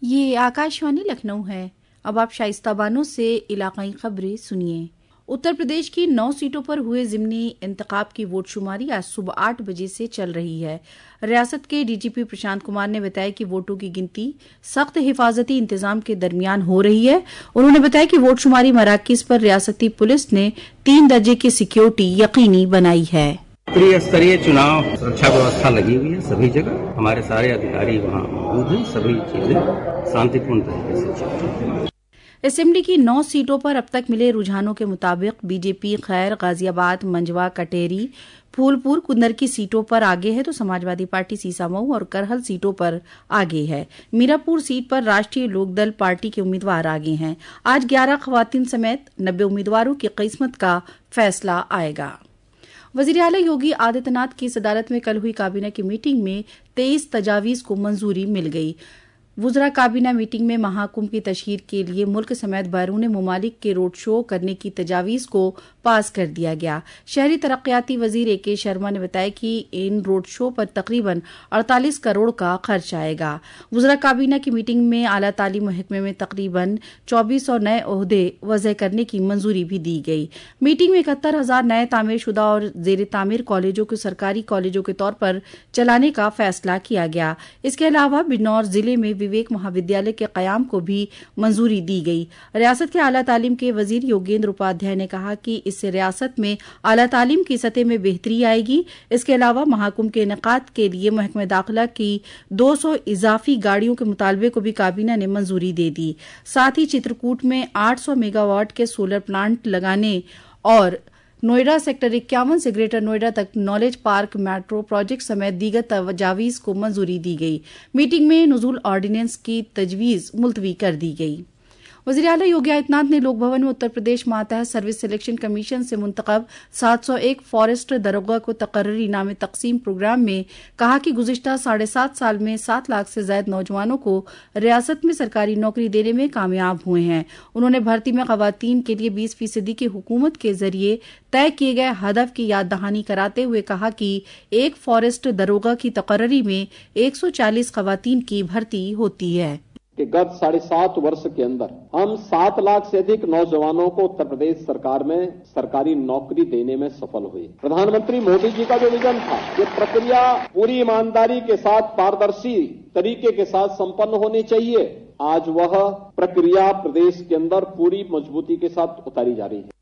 ये आकाशवाणी लखनऊ है। अब आप शाइस्ता बानो से इलाकाई खबरें सुनिए। उत्तर प्रदेश की 9 सीटों पर हुए ज़िमनी इंतखाब की वोट शुमारी आज सुबह 8 बजे से चल रही है। रियासत के डीजीपी प्रशांत कुमार ने बताया कि वोटों की गिनती सख्त हिफाजती इंतजाम के दरमियान हो रही है। उन्होंने बताया कि वोट शुमारी मराकज़ पर रियासती पुलिस ने 3 दर्जे की सिक्योरिटी यकीनी बनाई है। त्रिस्तरीय चुनाव सुरक्षा व्यवस्था लगी हुई है। सभी जगह हमारे सारे अधिकारी वहाँ मौजूद हैं। सभी चीजें शांतिपूर्ण तरीके से चल रही हैं। असेंबली की 9 सीटों पर अब तक मिले रुझानों के मुताबिक बीजेपी खैर, गाजियाबाद, मंजवा, कटेरी, फूलपुर, कुंदर की सीटों पर आगे है तो समाजवादी पार्टी सीसामऊ और करहल सीटों पर आगे है। मीरापुर सीट पर राष्ट्रीय लोकदल पार्टी के उम्मीदवार आगे हैं। आज 11 खवातीन समेत 90 उम्मीदवारों की किस्मत का फैसला आएगा। वजीर आला योगी आदित्यनाथ की सदारत में कल हुई काबीना की मीटिंग में 23 तजावीज को मंजूरी मिल गई। वुज़रा काबीना मीटिंग में महाकुंभ की तशहीर के लिए मुल्क समेत बैरून मुमालिक के रोड शो करने की तजावीज़ को पास कर दिया गया। शहरी तरक्याती वजीर AK शर्मा ने बताया कि इन रोड शो पर तकरीबन 48 करोड़ का खर्च आएगा। वुज़रा काबीना की मीटिंग में आला तालीम महकमे में तकरीबन 2400 नए ओहदे वज़अ करने की मंजूरी भी दी गई। मीटिंग में 71,000 नए तामीरशुदा और जेर तामीर कॉलेजों को सरकारी कॉलेजों के तौर पर चलाने का फैसला किया गया। इसके अलावा बिजनौर जिले में विवेक महाविद्यालय के कयाम को भी मंजूरी दी गई। रियासत के आला तालीम के वजीर योगेंद्र उपाध्याय ने कहा कि इससे रियासत में आला तालीम की सतह में बेहतरी आएगी। इसके अलावा महाकुंभ के इनेकाद के लिए महकमे दाखिला की 200 इजाफी गाड़ियों के मुतालबे को भी काबीना ने मंजूरी दे दी। साथ ही चित्रकूट में 800 मेगावाट के सोलर प्लांट लगाने और नोएडा सेक्टर 51 से ग्रेटर नोएडा तक नॉलेज पार्क मेट्रो प्रोजेक्ट समेत दीगर तजावीज़ को मंजूरी दी गई। मीटिंग में नुज़ूल ऑर्डिनेंस की तजवीज़ मुलतवी कर दी गई। वज़ीर आला योगी आदित्यनाथ ने लोक भवन में उत्तर प्रदेश मातहत सर्विस सिलेक्शन कमीशन से मुंतखब 701 फॉरेस्ट दरोगा को तकर्री इनाम तकसीम प्रोग्राम में कहा कि गुज़िश्ता 7.5 साल में 7 लाख से ज्यादा नौजवानों को रियासत में सरकारी नौकरी देने में कामयाब हुए हैं। उन्होंने भर्ती में खवातीन के लिए 20% की हुकूमत के जरिए तय किए गए हदफ की याद दहानी कराते हुए कहा कि एक फॉरेस्ट दरोगा की तकर्री में 140 खवातीन की भर्ती होती है। कि गत 7.5 वर्ष के अंदर हम 7 लाख से अधिक नौजवानों को उत्तर प्रदेश सरकार में सरकारी नौकरी देने में सफल हुए। प्रधानमंत्री मोदी जी का जो विजन था ये प्रक्रिया पूरी ईमानदारी के साथ पारदर्शी तरीके के साथ संपन्न होनी चाहिए। आज वह प्रक्रिया प्रदेश के अंदर पूरी मजबूती के साथ उतारी जा रही है।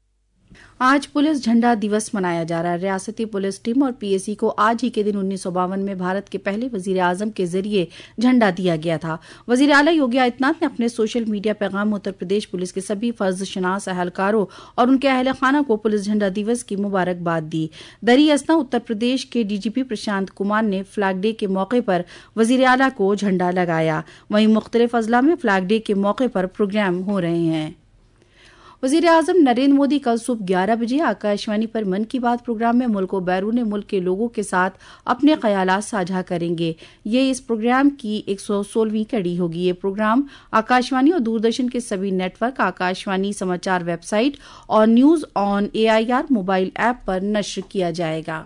आज पुलिस झंडा दिवस मनाया जा रहा है। रियासती पुलिस टीम और PSC को आज ही के दिन 1952 में भारत के पहले वजीर आजम के जरिए झंडा दिया गया था। वजीर आला योगी आदित्यनाथ ने अपने सोशल मीडिया पैगाम में उत्तर प्रदेश पुलिस के सभी फर्ज शनास अहलकारों और उनके अहल खाना को पुलिस झंडा दिवस की मुबारकबाद दी। दरी असना उत्तर प्रदेश के DGP प्रशांत कुमार ने फ्लैग डे के मौके पर वजीर आला को झंडा लगाया। वहीं मुख्तलिफ अजला में फ्लैग डे के मौके पर प्रोग्राम हो रहे हैं। वज़ीर आज़म नरेंद्र मोदी कल सुबह 11 बजे आकाशवाणी पर मन की बात प्रोग्राम में मुल्क और बैरून मुल्क के लोगों के साथ अपने ख्यालात साझा करेंगे। ये इस प्रोग्राम की 116वीं कड़ी होगी। ये प्रोग्राम आकाशवाणी और दूरदर्शन के सभी नेटवर्क, आकाशवाणी समाचार वेबसाइट और news on AIR mobile app पर नश्र किया जाएगा।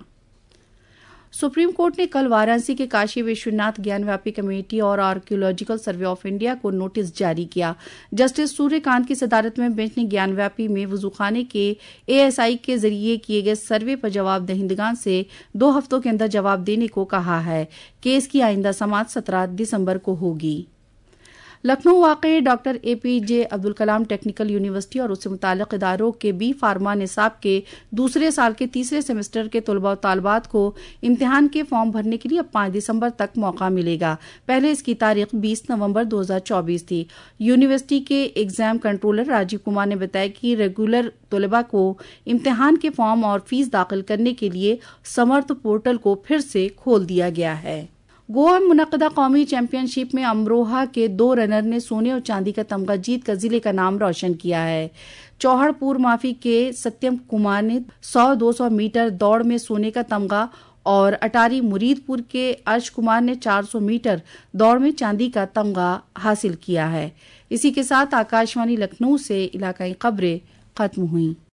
सुप्रीम कोर्ट ने कल वाराणसी के काशी विश्वनाथ ज्ञानव्यापी कमेटी और आर्कियोलॉजिकल सर्वे ऑफ इंडिया को नोटिस जारी किया। जस्टिस सूर्यकांत की सदारत में बेंच ने ज्ञानव्यापी में वजूखाने के ASI के जरिए किए गए सर्वे पर जवाब दहिंदगान से 2 हफ्तों के अंदर जवाब देने को कहा है। केस की आइंदा समाअत 17 दिसंबर को होगी। लखनऊ वाक़े doctor APJ Abdul Kalam technical university और उससे मुताल्लिक़ इदारों के B फार्मा निसाब के दूसरे साल के तीसरे सेमेस्टर के तलबा और तालबात को इम्तिहान के फॉर्म भरने के लिए अब 5 दिसंबर तक मौका मिलेगा। पहले इसकी तारीख 20 नवंबर 2024 थी। यूनिवर्सिटी के एग्जाम कंट्रोलर राजीव कुमार ने बताया कि रेगुलर तलबा को इम्तिहान के फॉर्म और फीस दाखिल करने के लिए समर्थ पोर्टल को फिर से खोल दिया गया है। गोवा में मुनक़दा कौमी चैंपियनशिप में अमरोहा के 2 रनर ने सोने और चांदी का तमगा जीतकर जिले का नाम रोशन किया है। चौहड़पुर माफी के सत्यम कुमार ने 100-200 मीटर दौड़ में सोने का तमगा और अटारी मुरीदपुर के अर्श कुमार ने 400 मीटर दौड़ में चांदी का तमगा हासिल किया है। इसी के साथ आकाशवाणी लखनऊ से इलाकाई खबरें खत्म हुई।